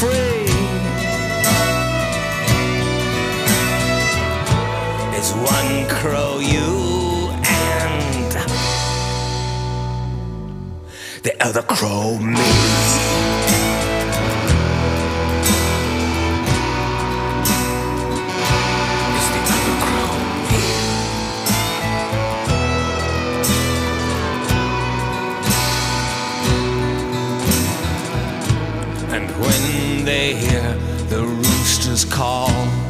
free. It's one crow, you and the other crow, me. And when they hear the roosters call,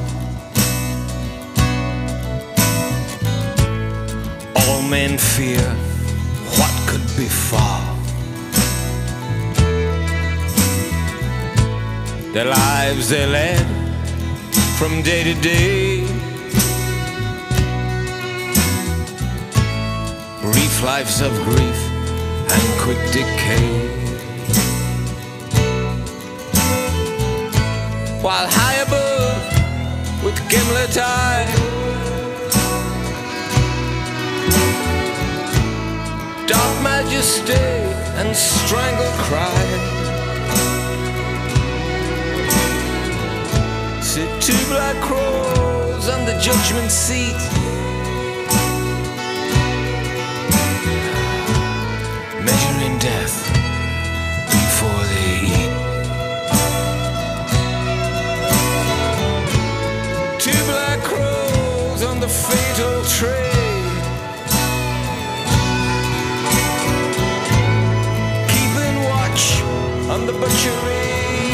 all men fear what could befall. Their lives they led from day to day, brief lives of grief and quick decay. While high above, with gimlet eye, dark majesty and strangled cry, sit two black crows on the judgment seat, measuring death before they eat. Two black crows on the fatal tray, keeping watch on the butchery.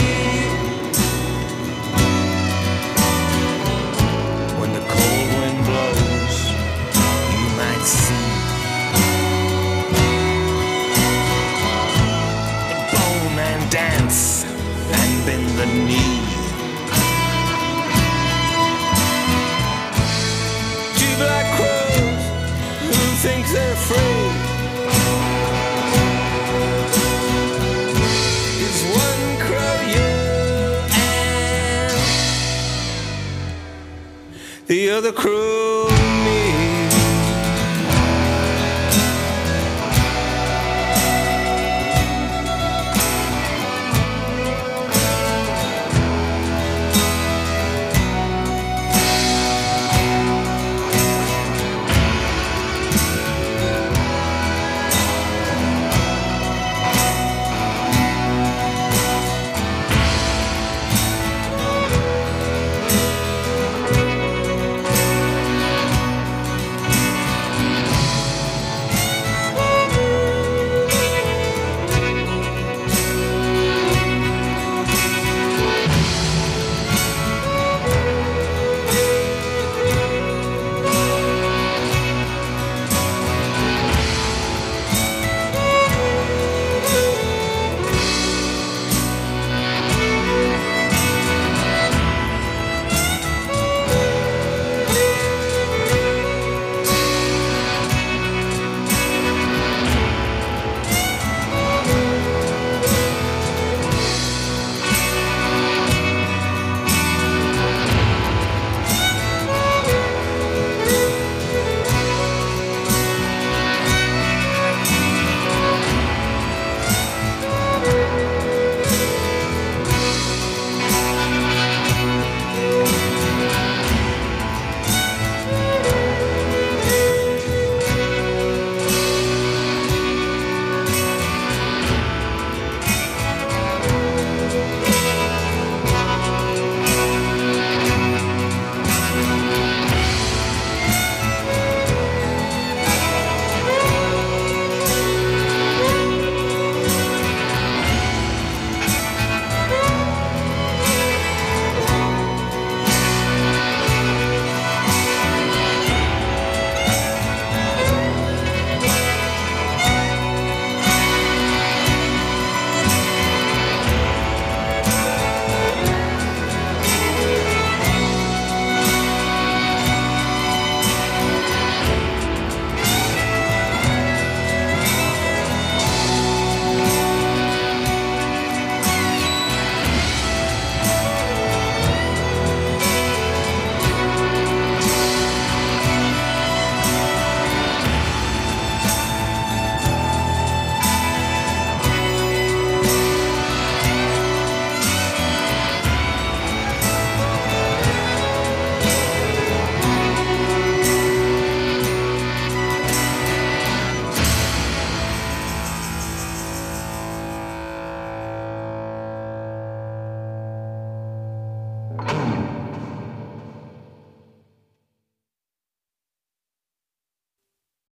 When the cold wind blows, you might see the bowman dance and bend the knee. Black crows who think they're free. Is one crow you and the other crow me.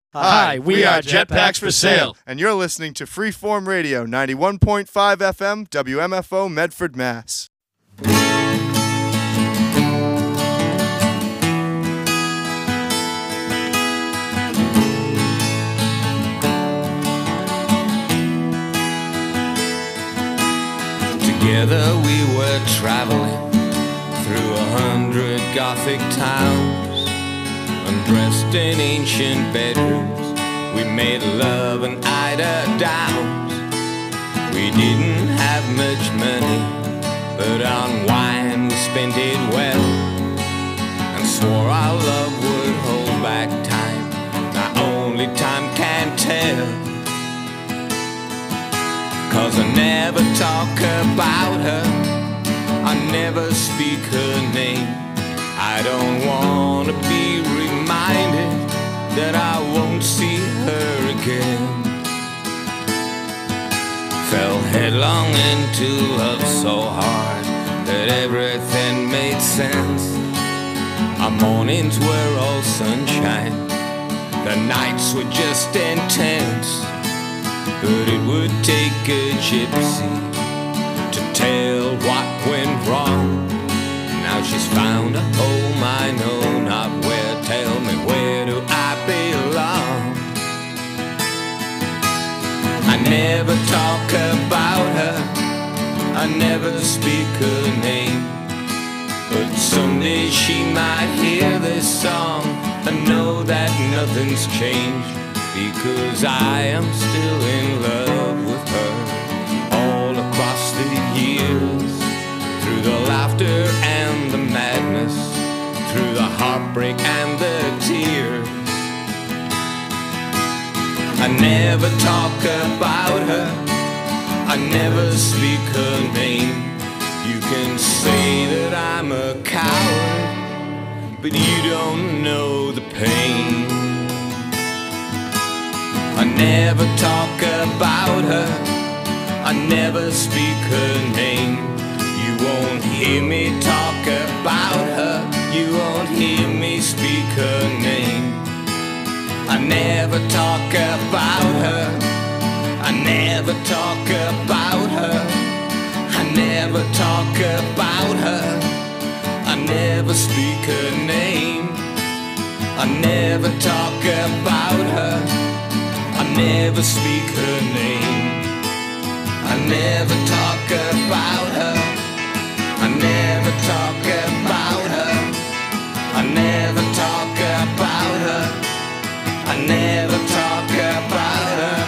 Hi, we are Jetpacks for Sale. And you're listening to Freeform Radio, 91.5 FM, WMFO, Medford, Mass. Together we were traveling through 100 Gothic towns, undressed in ancient bedrooms. We made love and eider downs. We didn't have much money, but on wine we spent it well, and swore our love would hold back time. Now only time can tell, 'cause I never talk about her, I never speak her name. I don't wanna be reminded that I won't see her again. Fell headlong into love so hard that everything made sense. Our mornings were all sunshine, the nights were just intense. But it would take a gypsy to tell what went wrong. Now she's found a home I know not where. Tell me, where do I belong? I never talk about her, I never speak her name. But someday she might hear this song and know that nothing's changed, because I am still in love with her. All across the years, through the laughter and the madness, through the heartbreak and the tears, I never talk about her, I never speak her name. You can say that I'm a coward, but you don't know the pain. I never talk about her, I never speak her name. You won't hear me talk about her, you won't hear me speak her name. I never talk about her, I never talk about her, I never talk about her, I never speak her name. I never talk about her, I never speak her name. I never talk about her, I never talk about her, I never talk about her, I never talk about her.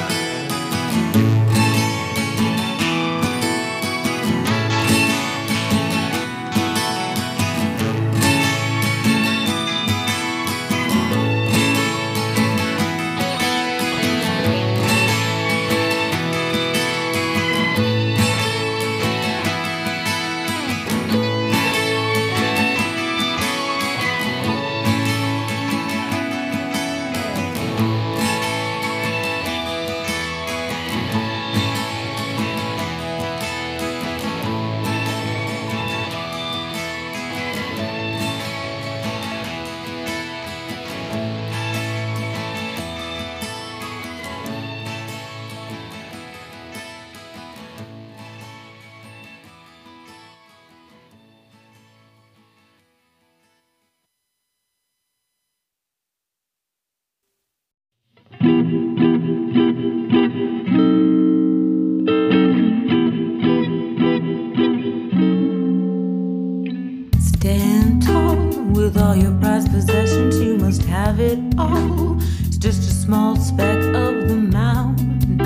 Stand tall with all your prized possessions, you must have it all. It's just a small speck of the mountain.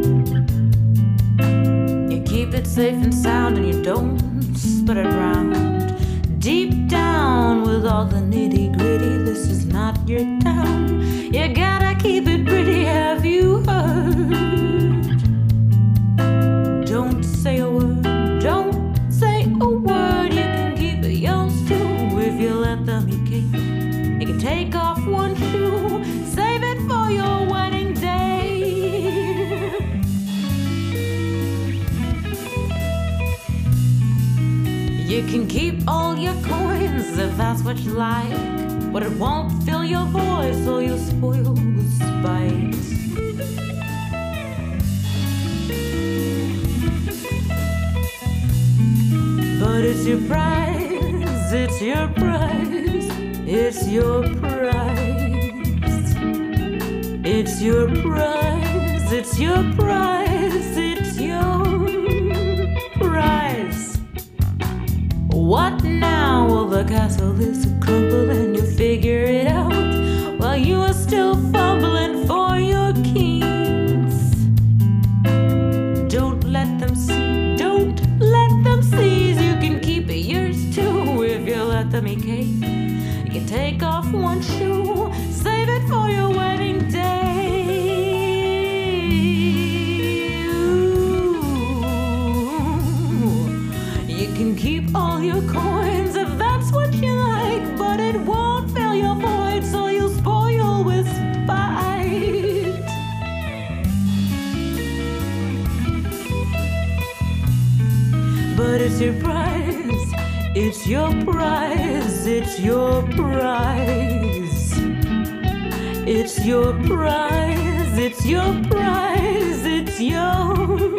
You keep it safe and sound and you don't spread it around. Deep down with all the nitty gritty, this is not your town. You gotta keep it pretty, have you heard? Don't say a word, don't say a word. You can keep it yours too if you let them. You can take off one shoe, save it for your wedding day. You can keep all your coins if that's what you like. but it won't fill your void, so you'll spoil with spite. But it's your prize, it's your prize, it's your prize. It's your prize, it's your prize, it's your prize. What now? Well, the castle is a crumble and you figure it out while you are still fumbling for your keys. Don't let them see, don't let them seize. You can keep it yours too if you let them eat cake. You can take off one shoe, save it for your wedding day. You can keep all your coins if that's what you like, but it won't fill your void, so you'll spoil with spite. But it's your prize, it's your prize, it's your prize. It's your prize, it's your prize, it's your.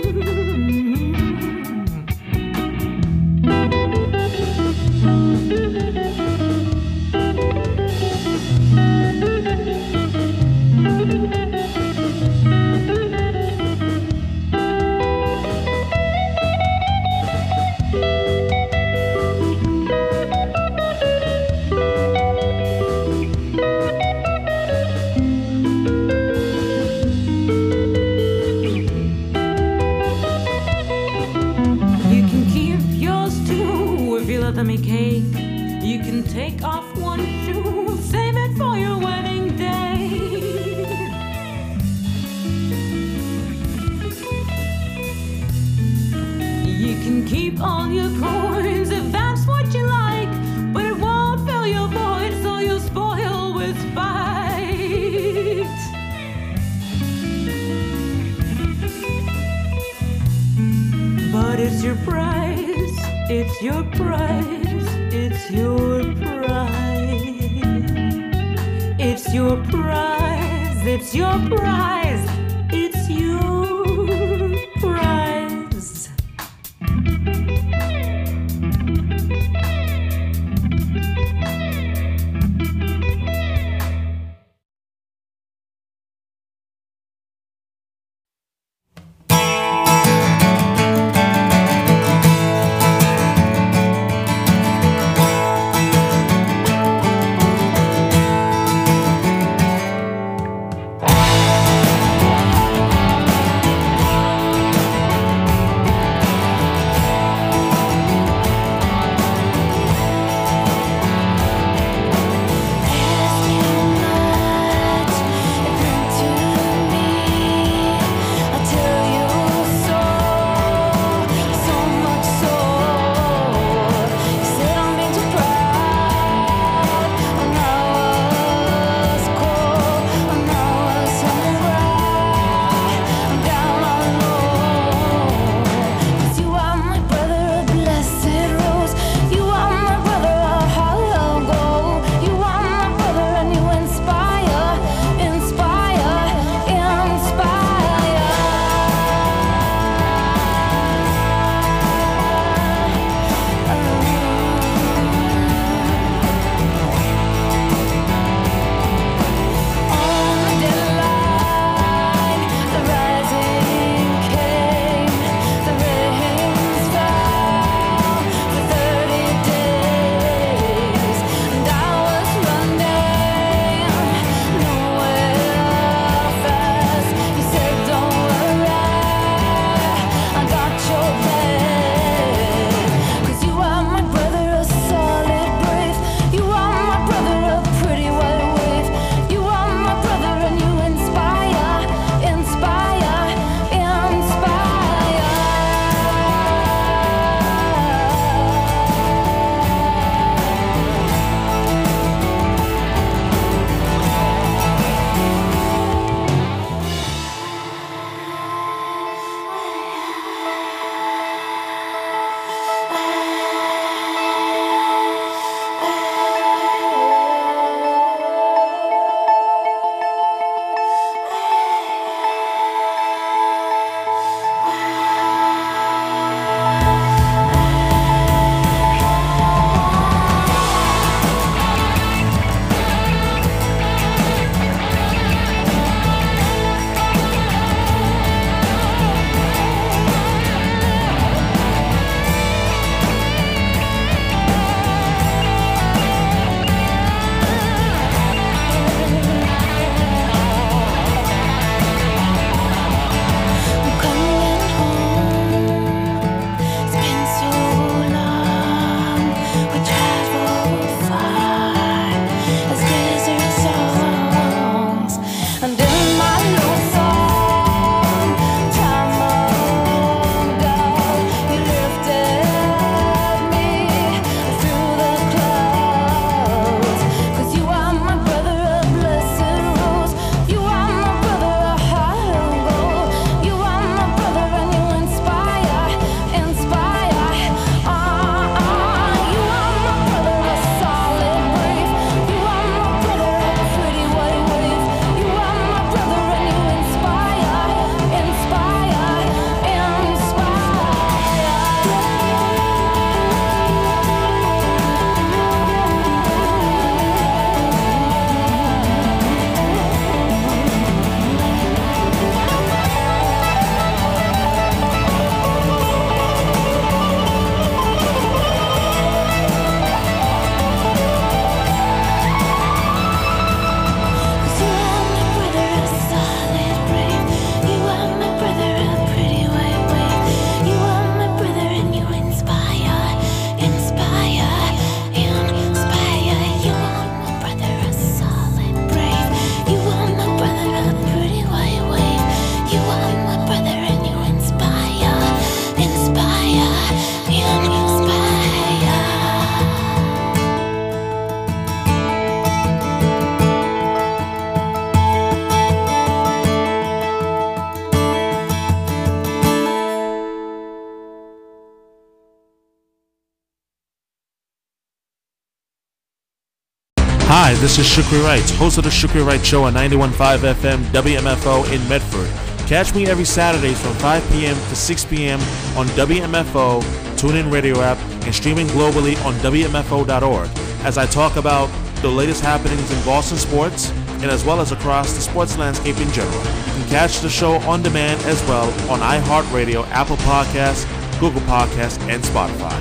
Cake. You can take off one shoe, save it for your wedding day. You can keep all your coins if that's what you like, but it won't fill your void, so you'll spoil with spite. But it's your prize, it's your prize, it's your prize. It's your prize, it's your prize, it's your prize. Hi, this is Shukri Wright, host of the Shukri Wright Show on 91.5 FM WMFO in Medford. Catch me every Saturday from 5 p.m. to 6 p.m. on WMFO, TuneIn Radio app, and streaming globally on WMFO.org as I talk about the latest happenings in Boston sports and as well as across the sports landscape in general. You can catch the show on demand as well on iHeartRadio, Apple Podcasts, Google Podcasts, and Spotify.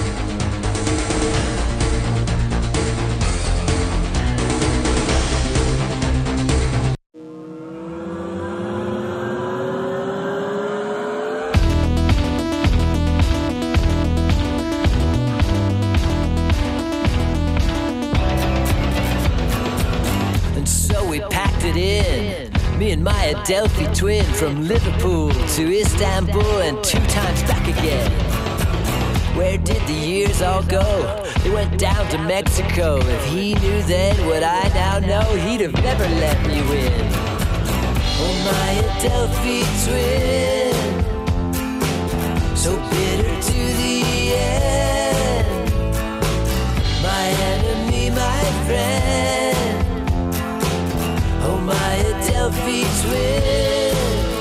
My Adelphi twin from Liverpool to Istanbul and 2 times back again. Where did the years all go? They went down to Mexico. If he knew then what I now know, he'd have never let me win. Oh, my Adelphi twin, so bitter to the end. My enemy, my friend. Oh, my Adelphi twin.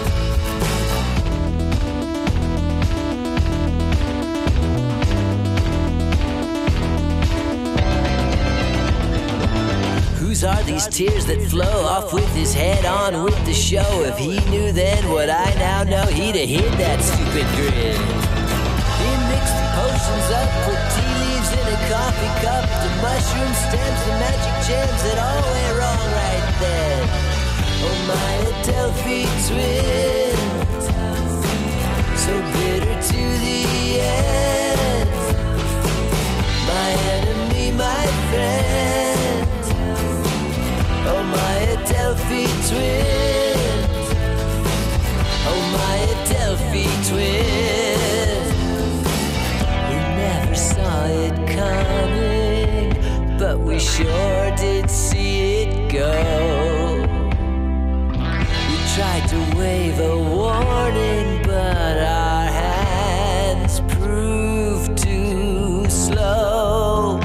Whose are these tears that flow off with his head on with the show? If he knew then what I now know, he'd have hid that stupid grin. He mixed the potions up, put tea leaves in a coffee cup, the mushroom stems, the magic gems that all went wrong right then. Oh, my Adelphi twin, so bitter to the end. My enemy, my friend. Oh, my Adelphi twin. Oh, my Adelphi twin. We never saw it coming, but we sure did see it go. Tried to wave a warning, but our hands proved too slow.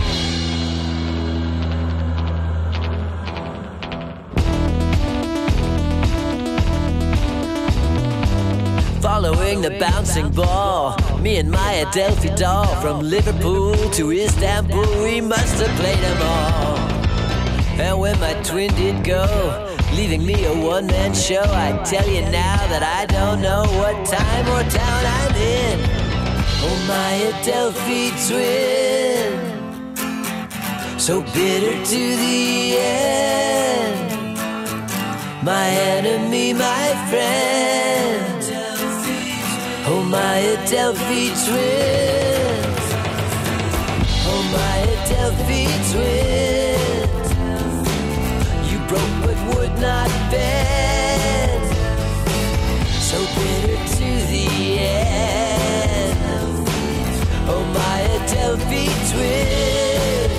Following the bouncing ball, me and my Adelphi doll, from Liverpool to Istanbul, we must have played them all. And when my twin did go, leaving me a one-man show, I tell you now that I don't know what time or town I'm in. Oh, my Adelphi twin, so bitter to the end. My enemy, my friend. Oh, my Adelphi twin. Oh, my Adelphi twin. You broke but would not bend, so bitter to the end. Oh, my Adelphi twins.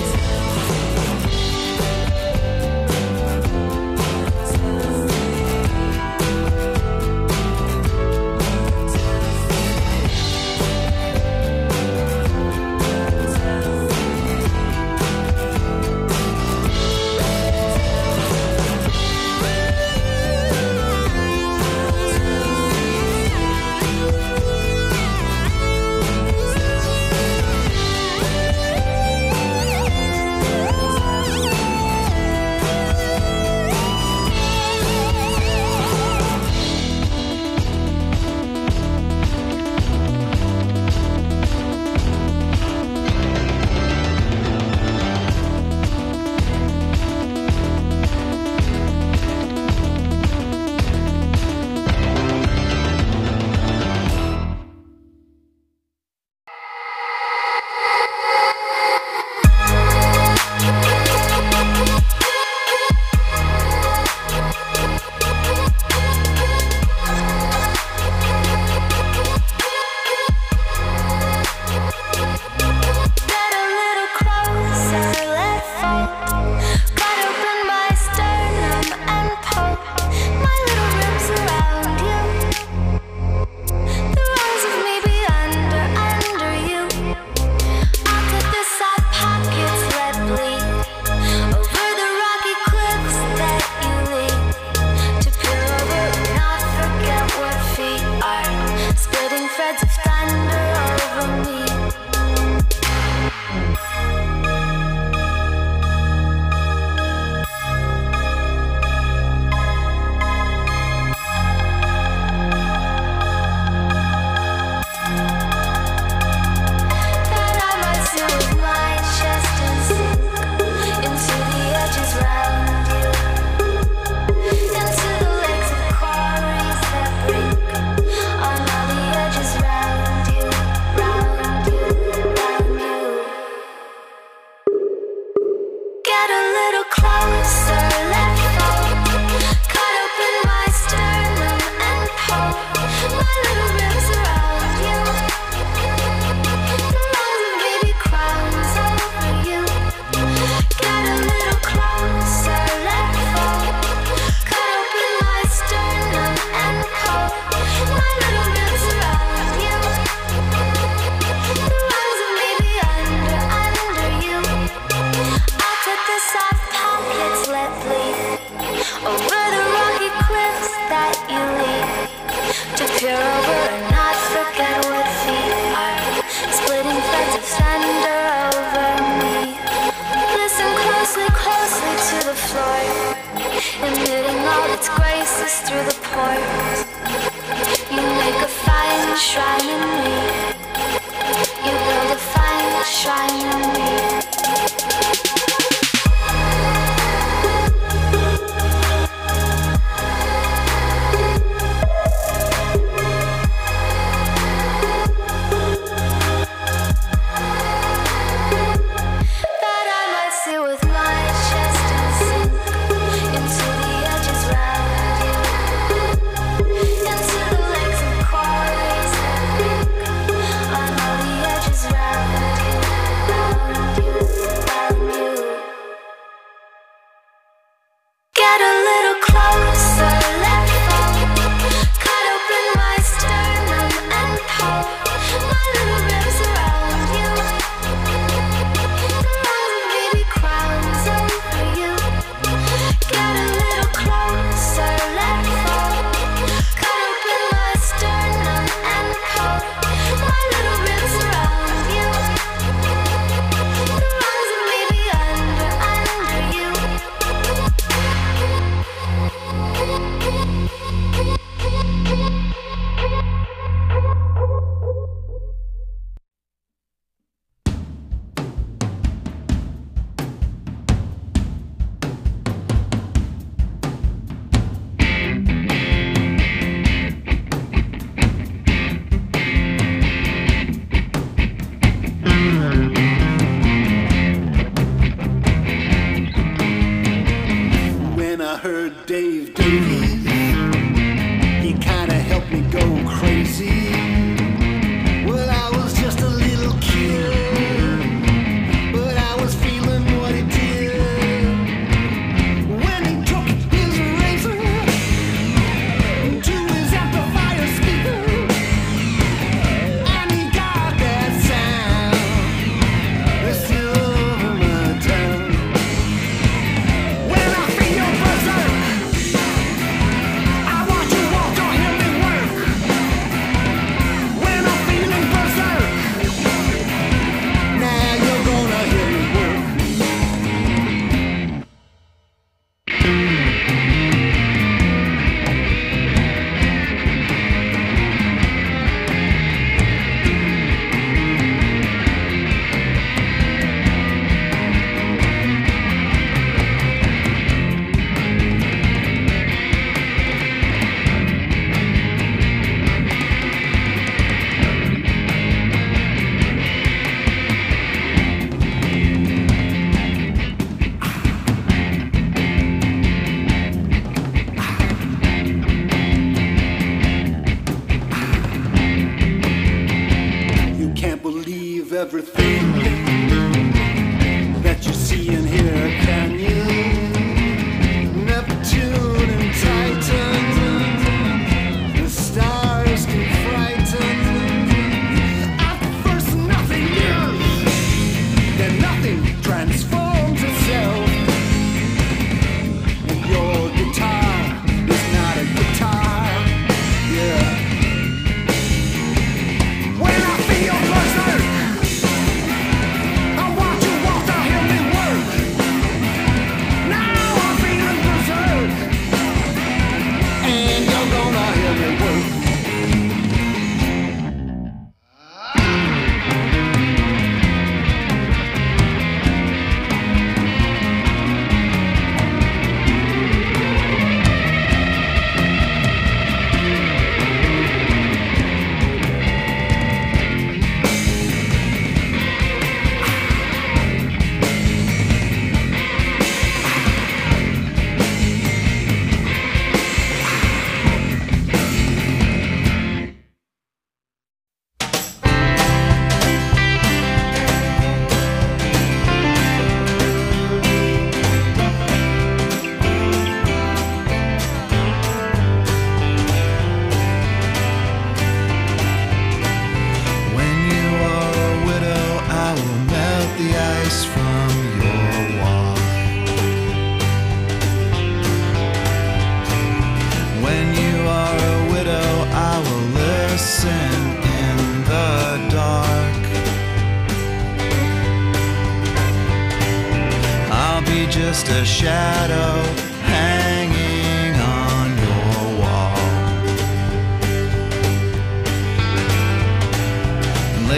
threads of thunder over me.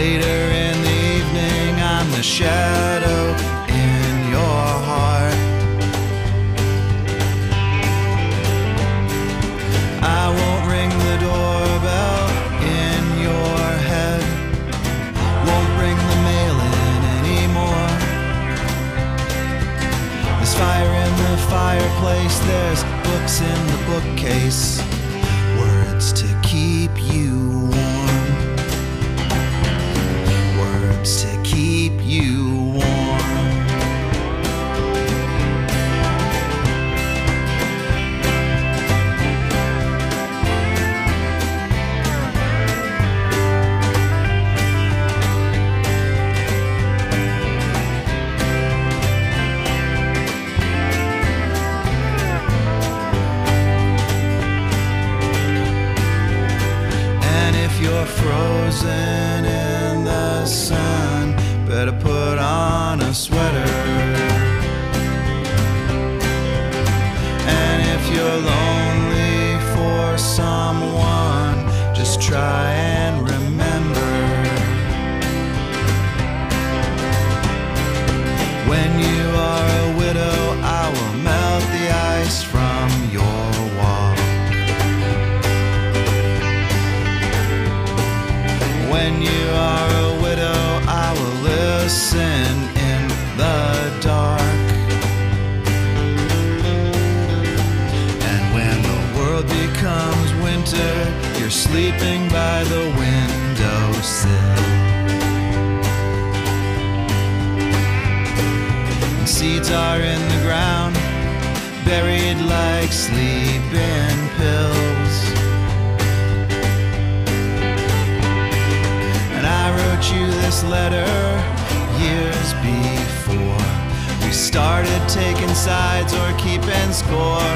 Later in the evening, I'm the shadow in your heart. I won't ring the doorbell in your head, won't bring the mail in anymore. There's fire in the fireplace, there's books in the bookcase, words to keep you warm, words to keep you warm. You're frozen in the sun, better put on a sweater. And if you're lonely for someone, just try and remember, when you are a widow, I will melt the ice from your wall. When you are a widow, I will listen in the dark. And when the world becomes winter, you're sleeping by the windowsill. And seeds are in the ground, buried like sleeping pills. I wrote you this letter years before we started taking sides or keeping score.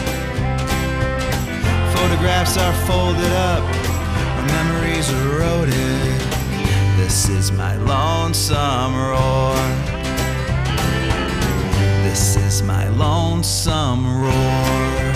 Photographs are folded up, our memories eroded. This is my lonesome roar. This is my lonesome roar.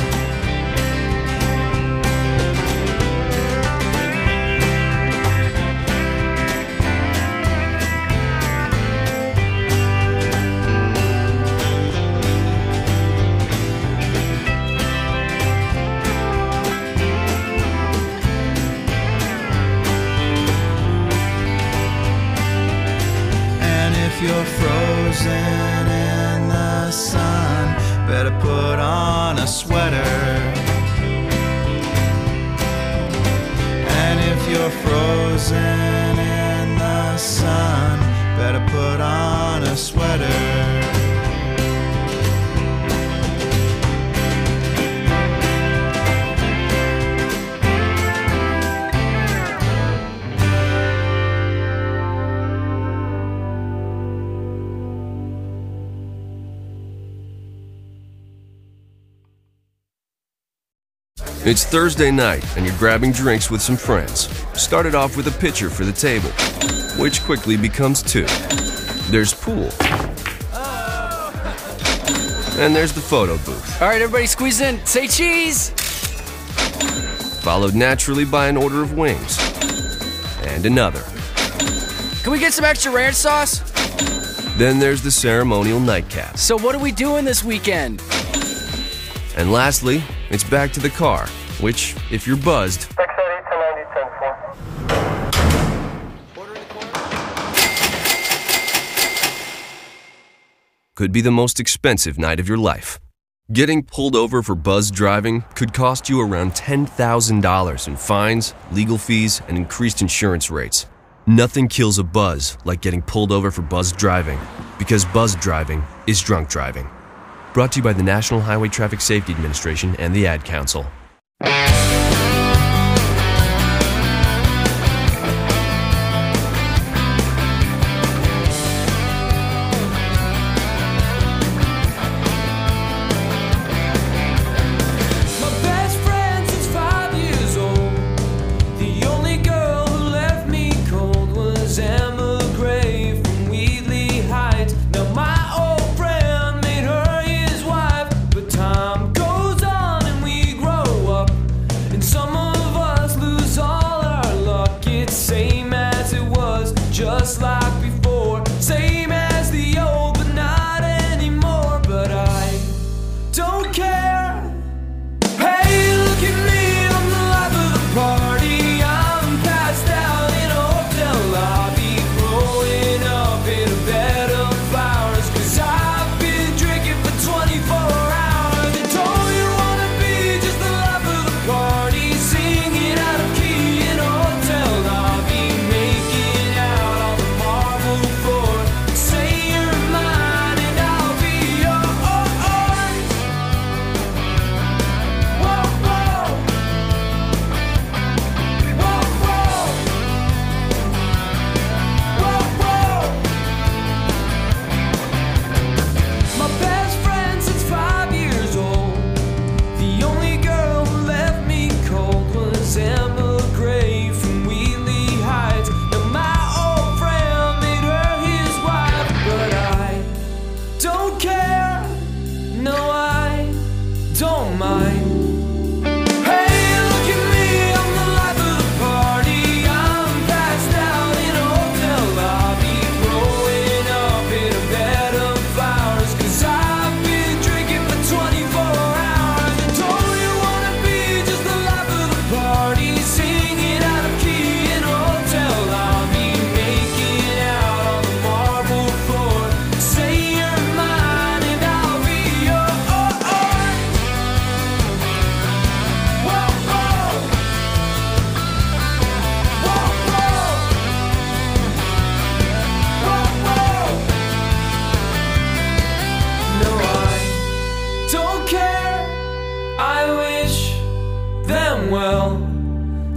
If you're frozen in the sun, better put on a sweater. And if you're frozen in the sun, better put on a sweater. It's Thursday night and you're grabbing drinks with some friends. Started off with a pitcher for the table, which quickly becomes two. There's pool. And there's the photo booth. All right, everybody squeeze in. Say cheese! Followed naturally by an order of wings. And another. Can we get some extra ranch sauce? Then there's the ceremonial nightcap. So what are we doing this weekend? And lastly, it's back to the car, which, if you're buzzed, could be the most expensive night of your life. Getting pulled over for buzz driving could cost you around $10,000 in fines, legal fees, and increased insurance rates. Nothing kills a buzz like getting pulled over for buzz driving, because buzz driving is drunk driving. Brought to you by the National Highway Traffic Safety Administration and the Ad Council.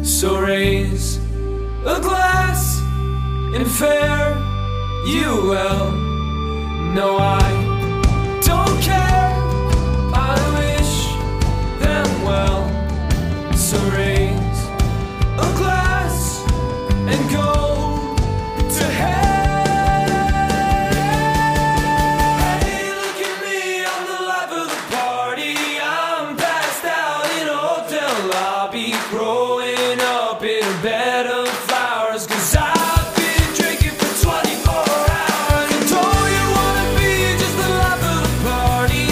So raise a glass and fare you well. No, I don't care, I wish them well. So raise a glass and go to hell. Hey, look at me, I'm the life of the party. I'm passed out in a hotel lobby, growing up in a bed of flowers, 'cause I've been drinking for 24 hours. And don't you wanna be just the life of the party?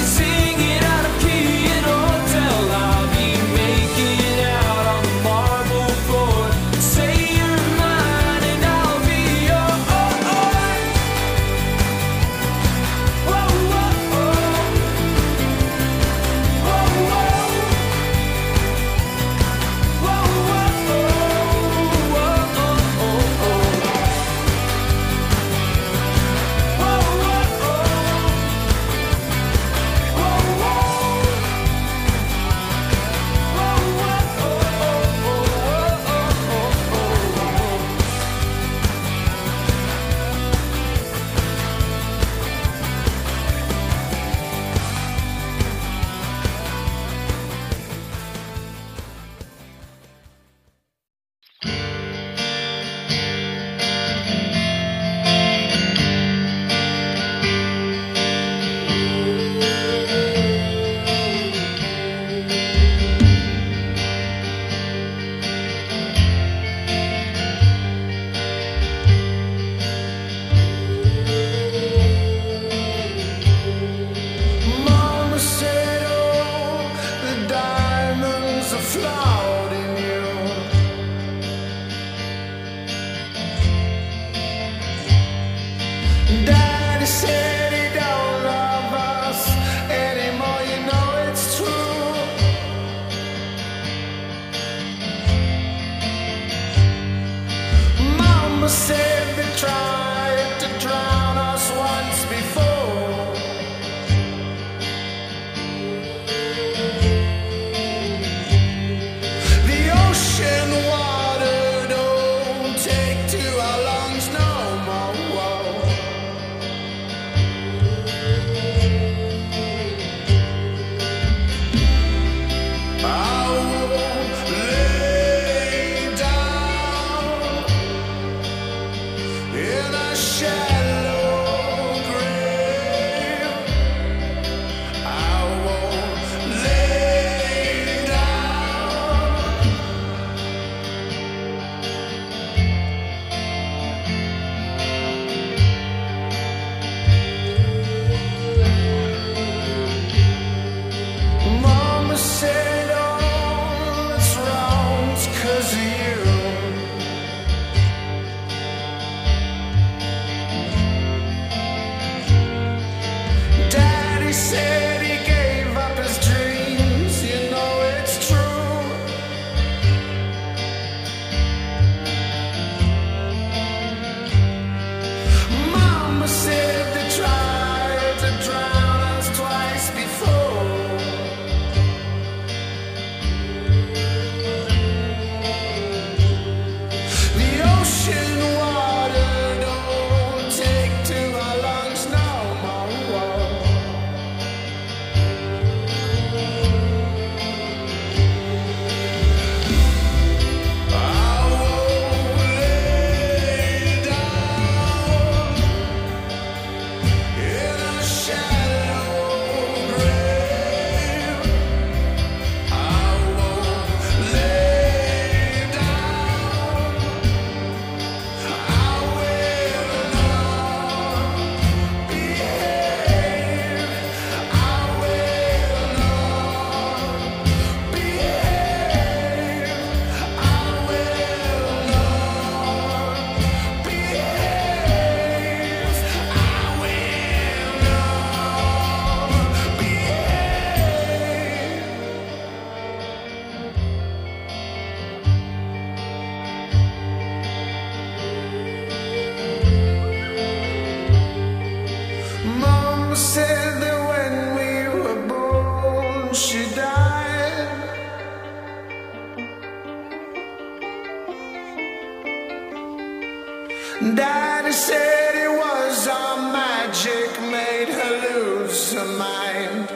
Daddy said it was our magic made her lose her mind.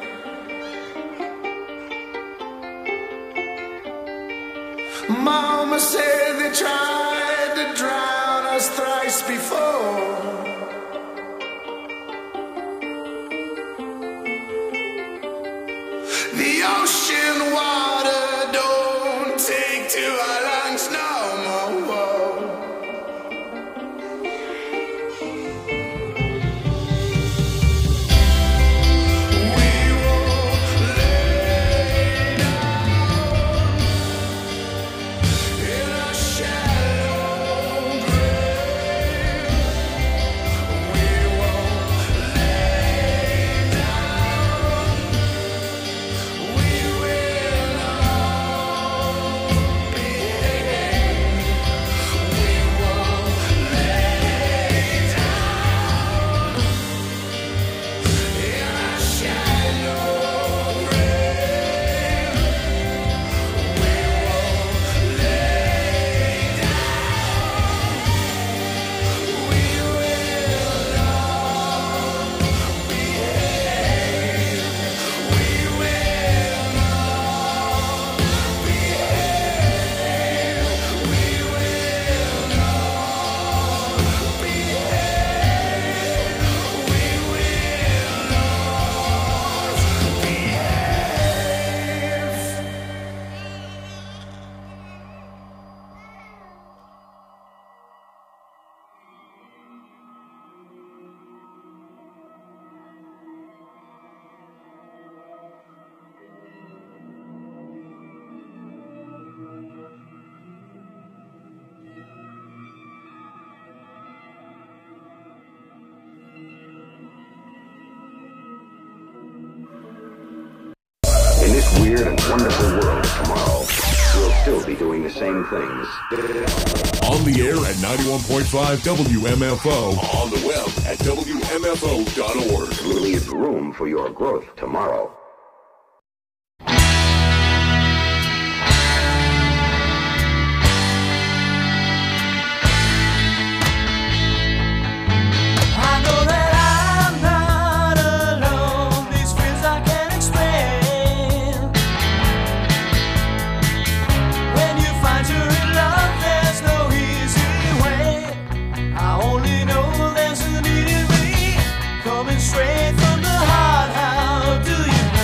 Mama said they tried to drown us thrice before. The ocean water don't take to our lungs no more. We will lay down in a shallow grave. We will lay down. We will all behave. We will lay down in a shallow grave. We will lay down. We will all behave. We will all behave. We will all behave. We will In this weird and wonderful world tomorrow, we'll still be doing the same things. On the air at 91.5 WMFO. On the web at WMFO.org. Leave room for your growth tomorrow. I know that I'm not alone. These feels I can't explain. When you find you're in love, there's no easy way. I only know there's an easy way coming straight from the heart. How do you know?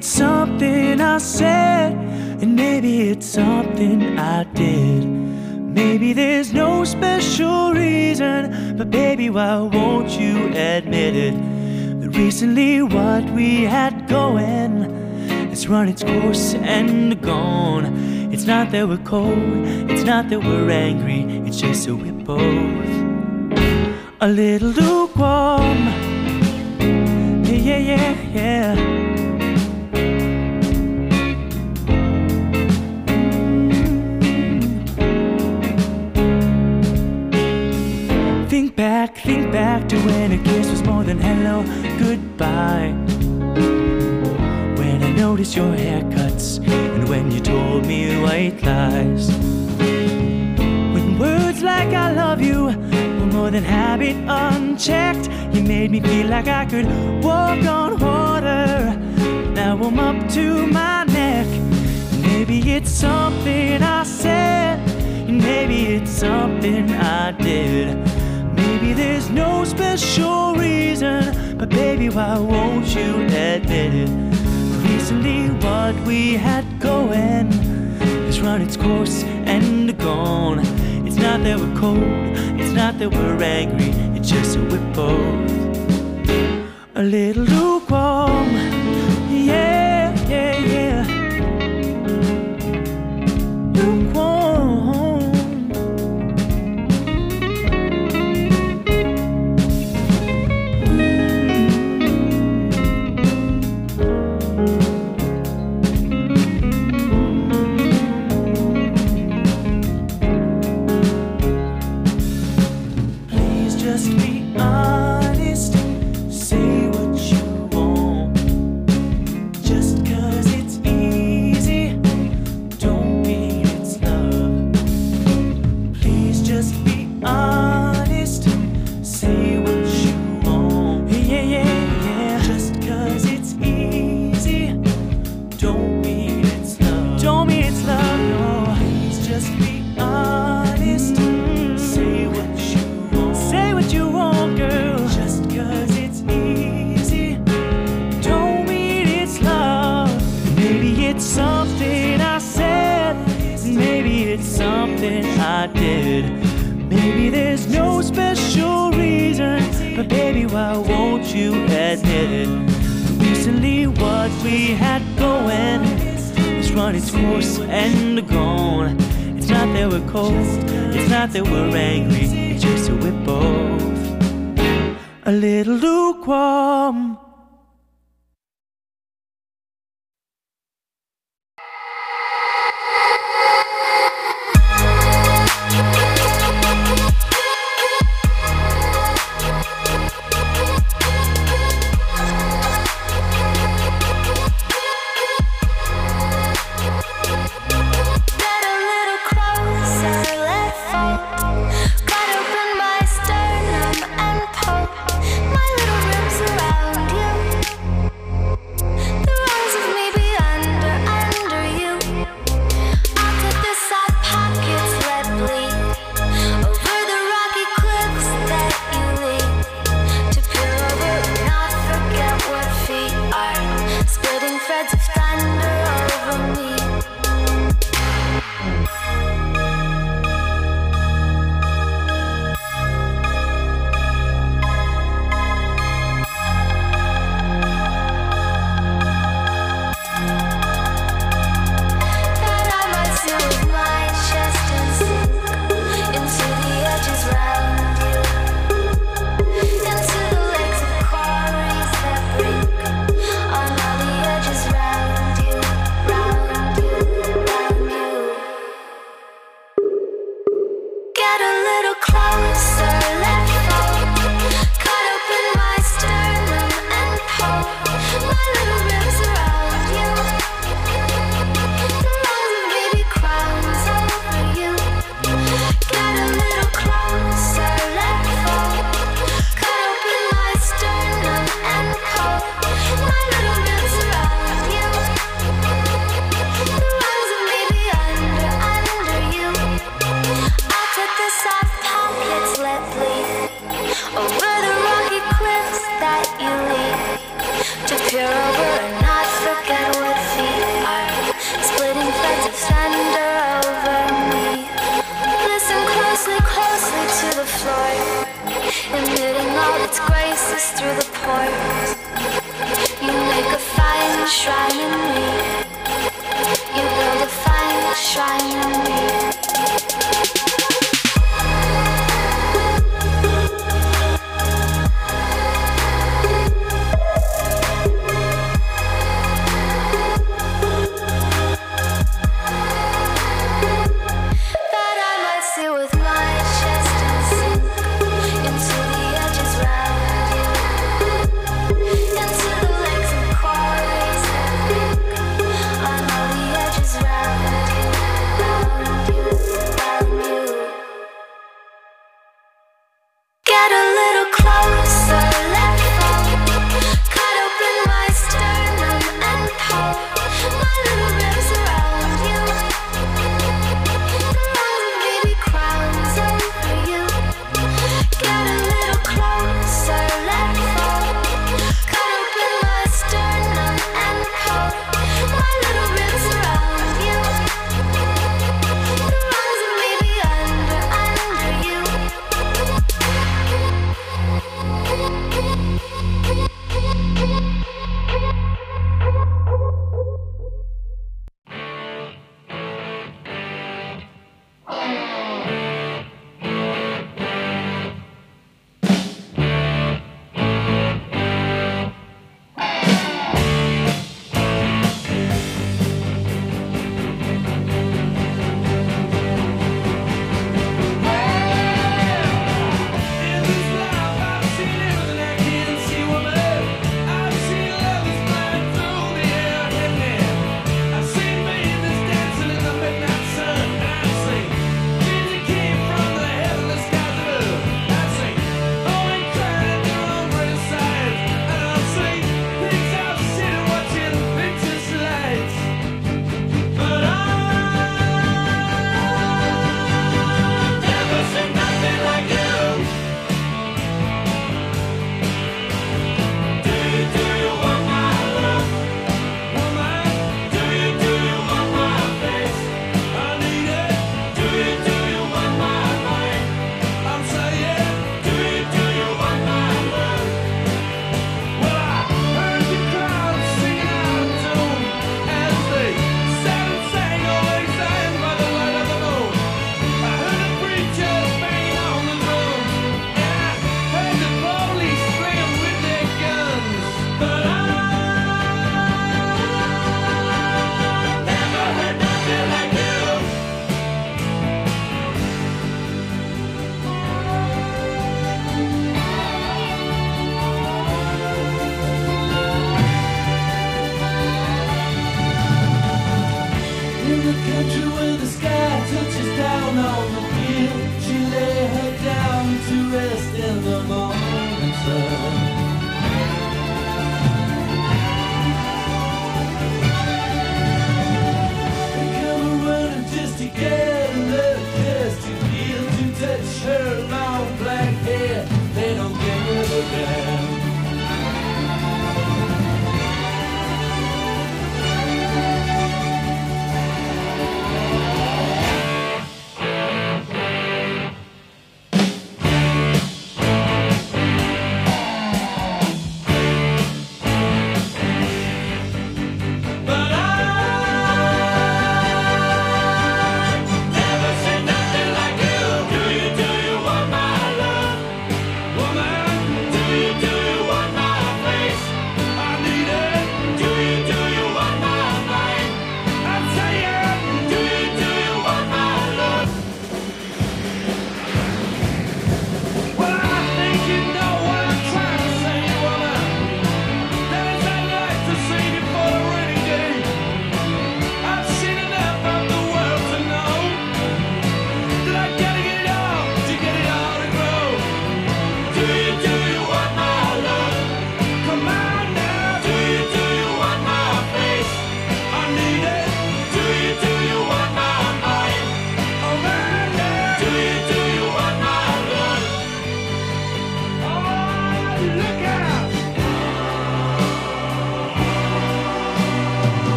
it's something I said, and maybe it's something I did. Maybe there's no special reason, but baby, why won't you admit it? That recently what we had going has run its course and gone. It's not that we're cold, it's not that we're angry, it's just that we're both a little lukewarm. Yeah, yeah, yeah, yeah. Think back to when a kiss was more than hello, goodbye. When I noticed your haircuts and when you told me white lies. When words like I love you were more than habit unchecked, you made me feel like I could walk on water. Now I'm up to my neck. Maybe it's something I said, and maybe it's something I did. Maybe there's no special reason, but baby, why won't you admit it? Recently what we had going has run its course and gone. It's not that we're cold, it's not that we're angry, it's just that we're both a little lukewarm. Yeah, yeah, yeah. Lukewarm. I did. Maybe there's no special reason, but baby, why won't you admit it? Recently what we had going has run its course and gone. It's not that we're cold, it's not that we're angry, it's just that we're both a little lukewarm. Got open my sternum and poke my little ribs around you. through the pores. You make a fine shrine in me. You build a fine shrine in me.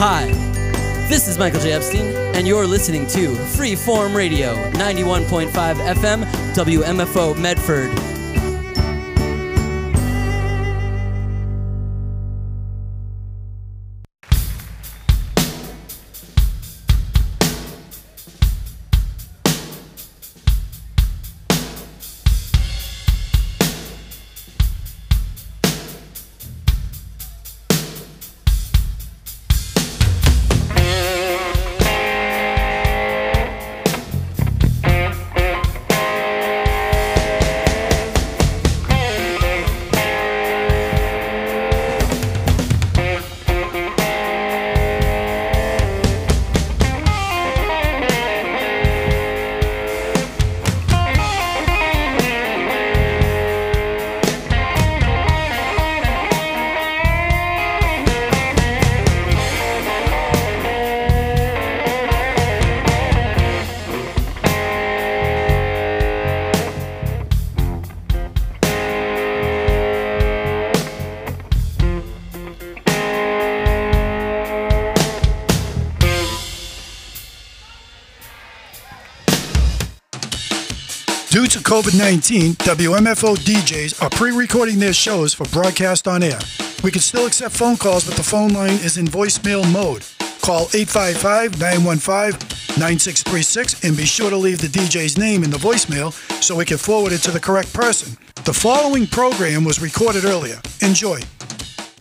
Hi, this is Michael J. Epstein, and you're listening to Freeform Radio, 91.5 FM, WMFO Medford. Due to COVID-19, WMFO DJs are pre-recording their shows for broadcast on air. We can still accept phone calls, but the phone line is in voicemail mode. Call 855-915-9636 and be sure to leave the DJ's name in the voicemail so we can forward it to the correct person. The following program was recorded earlier. Enjoy.